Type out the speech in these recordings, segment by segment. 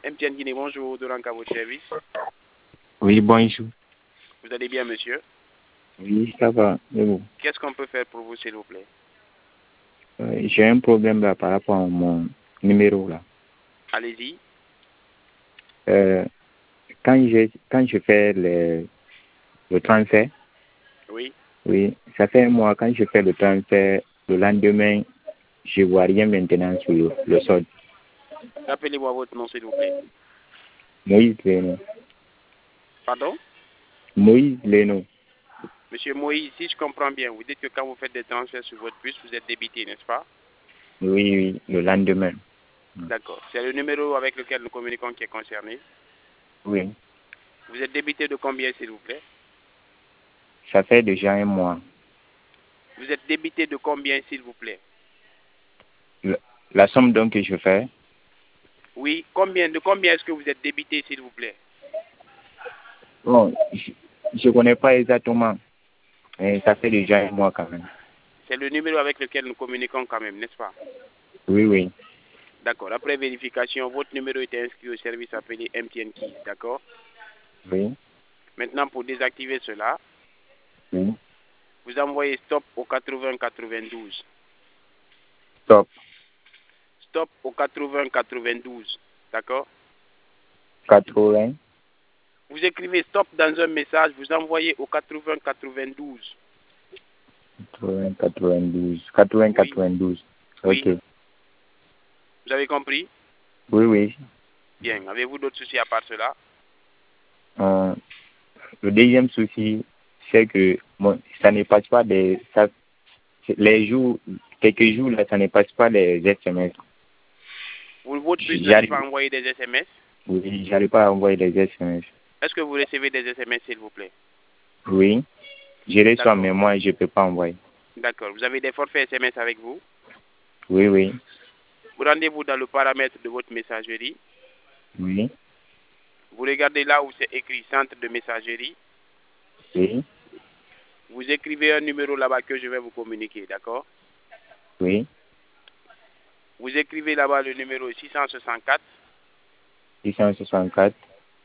MTN Guinée, bonjour, Doranka, votre service. Oui, bonjour. Vous allez bien, monsieur? Oui, ça va. Et vous? Qu'est-ce qu'on peut faire pour vous, s'il vous plaît? J'ai un problème là par rapport à mon numéro là. Allez-y. Quand je fais le transfert, Oui. oui, ça fait un mois, quand je fais le transfert, le lendemain, je vois rien maintenant sur le solde. Rappelez-moi votre nom, s'il vous plaît. Moïse Leno. Pardon? Moïse Leno. Monsieur Moïse, si je comprends bien, vous dites que quand vous faites des transferts sur votre puce, vous êtes débité, n'est-ce pas? Oui, oui, le lendemain. D'accord. C'est le numéro avec lequel nous communiquons qui est concerné. Oui, Vous êtes débité de combien, s'il vous plaît? ça fait déjà un mois. Vous êtes débité de combien, s'il vous plaît? La somme donc que je fais, Oui. De combien est-ce que vous êtes débité, s'il vous plaît? bon, je connais pas exactement, mais ça fait déjà un mois quand même. C'est le numéro avec lequel nous communiquons quand même, n'est-ce pas? Oui, oui, D'accord. Après vérification, votre numéro était inscrit au service appelé MTN Keys, d'accord? oui, Maintenant, pour désactiver cela, oui. vous envoyez stop au 80-92. Stop. Stop au 80-92, d'accord? 80, Vous écrivez stop dans un message, vous envoyez au 80-92. 80, 92, 80, Oui, 92. Ok. oui. Vous avez compris? Oui, oui. Bien. Avez-vous d'autres soucis à part cela? Euh, le deuxième souci, c'est que ça ne passe pas les jours, quelques jours là, ça ne passe pas les SMS. Votre puce n'arrive pas J'arrive, à envoyer des SMS. oui, j'arrive pas à envoyer les SMS. Est-ce que vous recevez des SMS, s'il vous plaît? Oui, je reçois, D'accord. mais moi, je peux pas envoyer. D'accord. Vous avez des forfaits SMS avec vous? Oui, oui, Vous rendez-vous dans le paramètre de votre messagerie. oui, Vous regardez là où c'est écrit centre de messagerie. oui, Vous écrivez un numéro là-bas que je vais vous communiquer, d'accord? oui. Vous écrivez là-bas le numéro 664, 664,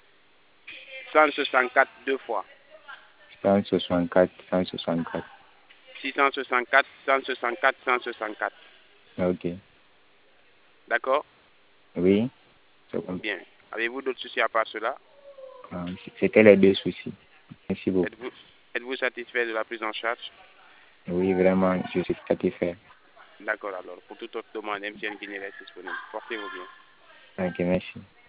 164 deux fois. 164, 164. 664, 164, 164. Ok. D'accord? Oui, c'est bon. Bien. Avez-vous d'autres soucis à part cela? C'était les deux soucis. Merci beaucoup. Êtes-vous satisfait de la prise en charge? Oui, vraiment, je suis satisfait. D'accord alors. Pour toute autre demande, MTN Guinée reste disponible. Portez-vous bien. Ok, merci.